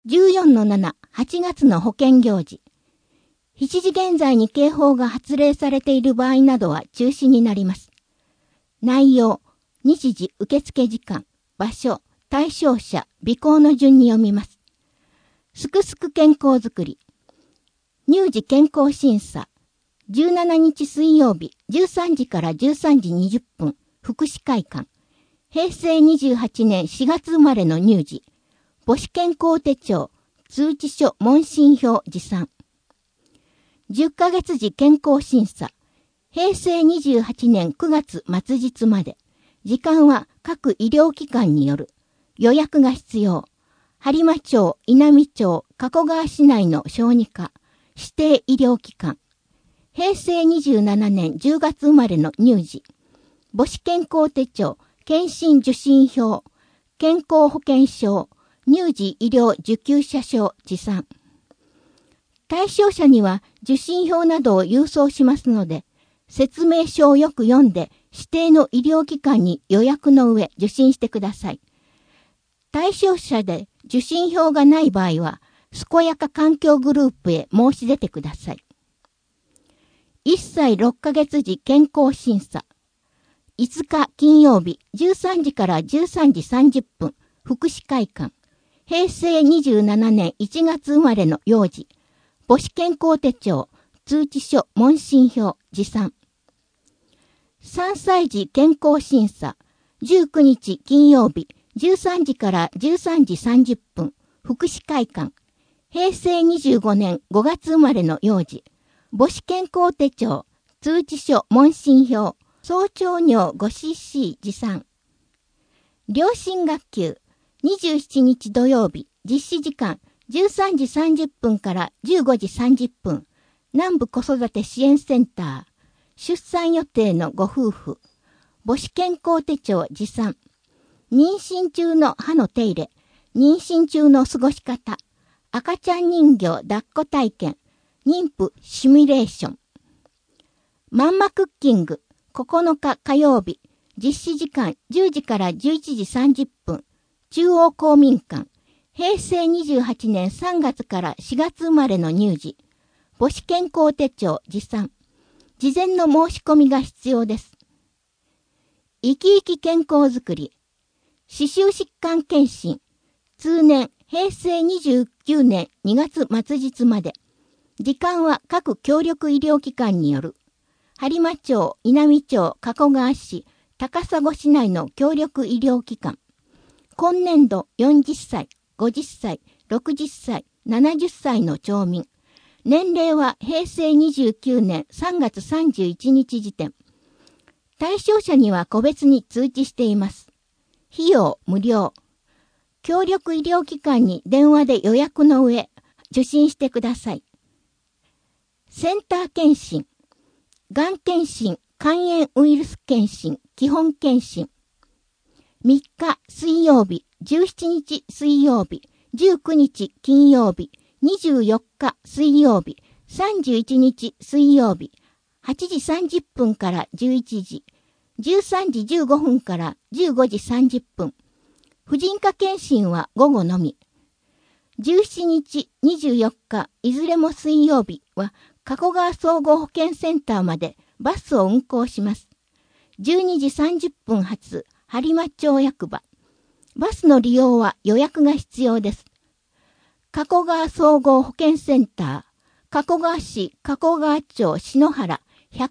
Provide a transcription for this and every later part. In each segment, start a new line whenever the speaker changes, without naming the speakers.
14-7、8月の保険行事。7時現在に警報が発令されている場合などは中止になります。内容、日時受付時間、場所、対象者、備考の順に読みます。すくすく健康づくり。乳児健康審査。17日水曜日、13時から13時20分、福祉会館。平成28年4月生まれの乳児。母子健康手帳、通知書問診票持参。10ヶ月時健康審査。平成28年9月末日まで。時間は各医療機関による。予約が必要。播磨町、稲美町、加古川市内の小児科、指定医療機関。平成27年10月生まれの乳児。母子健康手帳、検診受診票、健康保険証、乳児医療受給者証持参。対象者には受診票などを郵送しますので、説明書をよく読んで指定の医療機関に予約の上受診してください。対象者で受診票がない場合は、健やか環境グループへ申し出てください。1歳6ヶ月時健康審査。5日金曜日13時から13時30分、福祉会館。平成27年1月生まれの幼児。母子健康手帳、通知書問診票持参。3歳児健康審査。19日金曜日13時から13時30分、福祉会館。平成25年5月生まれの幼児。母子健康手帳、通知書問診票、早朝尿 5cc 持参。両親学級。27日土曜日、実施時間13時30分から15時30分、南部子育て支援センター、出産予定のご夫婦、母子健康手帳持参、妊娠中の歯の手入れ、妊娠中の過ごし方、赤ちゃん人形抱っこ体験、妊婦シミュレーション。マンマクッキング、9日火曜日、実施時間10時から11時30分、中央公民館、平成28年3月から4月生まれの乳児、母子健康手帳持参。事前の申し込みが必要です。生き生き健康づくり、歯周疾患検診、通年平成29年2月末日まで。時間は各協力医療機関による。播磨町、稲美町、加古川市、高砂市内の協力医療機関。今年度40歳、50歳、60歳、70歳の町民。年齢は平成29年3月31日時点。対象者には個別に通知しています。費用無料。協力医療機関に電話で予約の上、受診してください。センター検診。がん検診、肝炎ウイルス検診、基本検診。3日水曜日、17日水曜日、19日金曜日、24日水曜日、31日水曜日、8時30分から11時、13時15分から15時30分。婦人科検診は午後のみ。17日、24日、いずれも水曜日は、加古川総合保健センターまでバスを運行します。12時30分発、播磨町役場。バスの利用は予約が必要です。加古川総合保健センター、加古川市加古川町篠原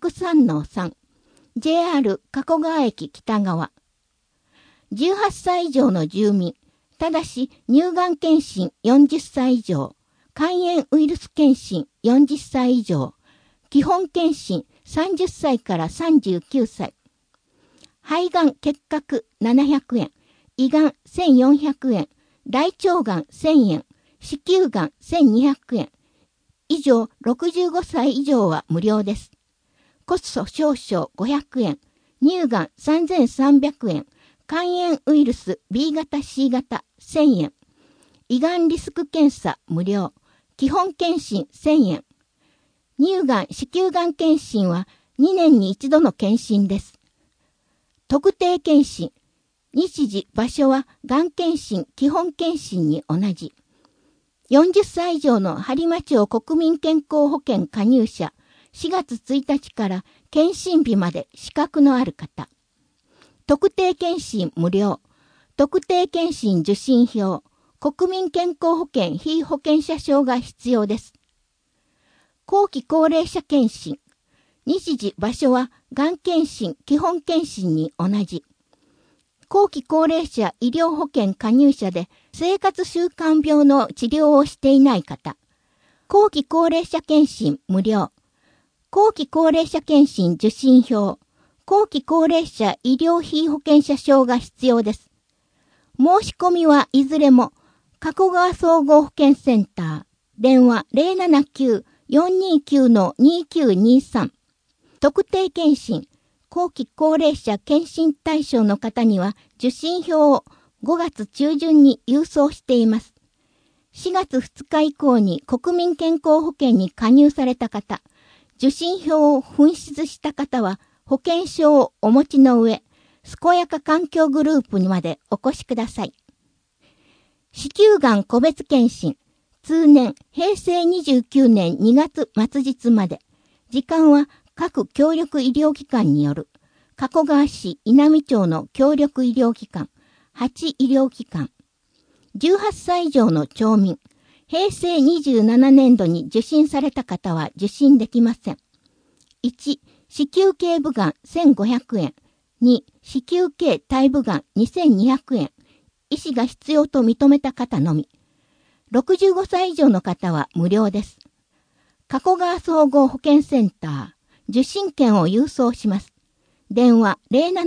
103-3、JR 加古川駅北側。18歳以上の住民、ただし乳がん検診40歳以上、肝炎ウイルス検診40歳以上、基本検診30歳から39歳。肺がん結核700円、胃がん1400円、大腸がん1000円、子宮がん1200円。以上65歳以上は無料です。骨粗鬆症500円、乳がん3300円、肝炎ウイルス B 型 C 型1000円。胃がんリスク検査無料。基本検診1000円。乳がん、子宮がん検診は2年に1度の検診です。特定検診。日時、場所はがん検診、基本検診に同じ。 40歳以上の播磨町国民健康保険加入者、4月1日から検診日まで資格のある方。特定健診無料。特定健診受診票。国民健康保険被保険者証が必要です。後期高齢者健診。日時場所はがん検診、基本検診に同じ。後期高齢者医療保険加入者で生活習慣病の治療をしていない方。後期高齢者検診無料。後期高齢者検診受診票。後期高齢者医療被保険者証が必要です。申し込みはいずれも加古川総合保健センター。電話 079-429-2923。特定健診。後期高齢者検診対象の方には受診票を5月中旬に郵送しています。4月2日以降に国民健康保険に加入された方、受診票を紛失した方は保険証をお持ちの上、健やか環境グループにまでお越しください。子宮がん個別検診、通年平成29年2月末日まで、時間は各協力医療機関による、加古川市稲美町の協力医療機関、8医療機関、18歳以上の町民、平成27年度に受診された方は受診できません。1、子宮頸部がん1500円。2、子宮頸体部がん2200円。医師が必要と認めた方のみ。65歳以上の方は無料です。加古川総合保健センター、受診券を郵送します。電話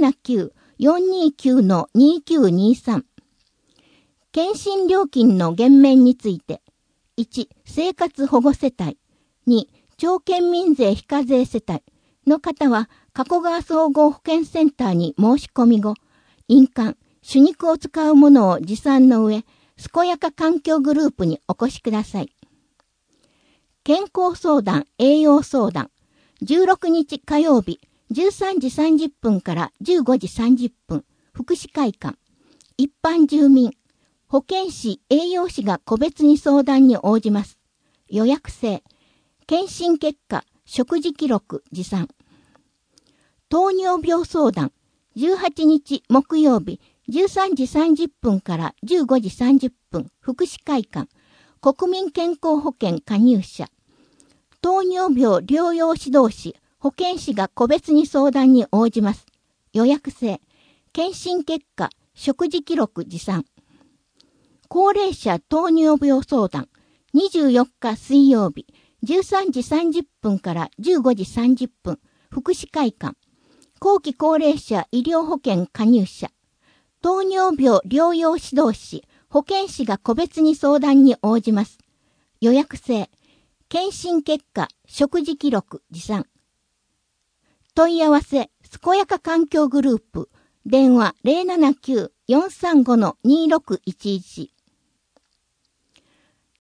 079-429-2923。検診料金の減免について、1、生活保護世帯。2、町県民税非課税世帯の方は、加古川総合保健センターに申し込み後、印鑑、手肉を使うものを持参の上、健やか環境グループにお越しください。健康相談、栄養相談。16日火曜日、13時30分から15時30分、福祉会館。一般住民、保健師、栄養士が個別に相談に応じます。予約制。検診結果、食事記録持参。糖尿病相談。18日木曜日、13時30分から15時30分、福祉会館。国民健康保険加入者。糖尿病療養指導士、保健師が個別に相談に応じます。予約制。検診結果、食事記録持参。高齢者糖尿病相談。24日水曜日、13時30分から15時30分、福祉会館。後期高齢者医療保険加入者。糖尿病療養指導士、保健師が個別に相談に応じます。予約制。検診結果、食事記録持参。問い合わせ、健やか環境グループ、電話 079-435-2611。